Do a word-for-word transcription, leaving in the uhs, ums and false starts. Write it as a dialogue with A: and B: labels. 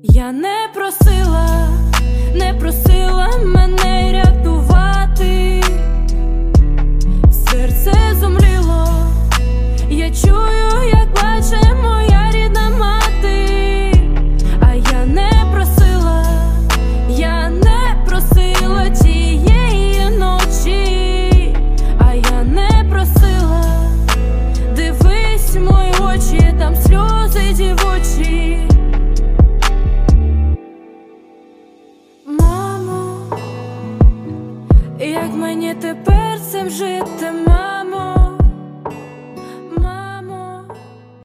A: Я не просила, не просила мене рятувати. Серце зумліло, я чую, як плаче моя рідна мати. А я не просила, я не просила тієї ночі. А я не просила, дивись в мої очі, там сльози дівочі. Мамо, як мені тепер цим жити?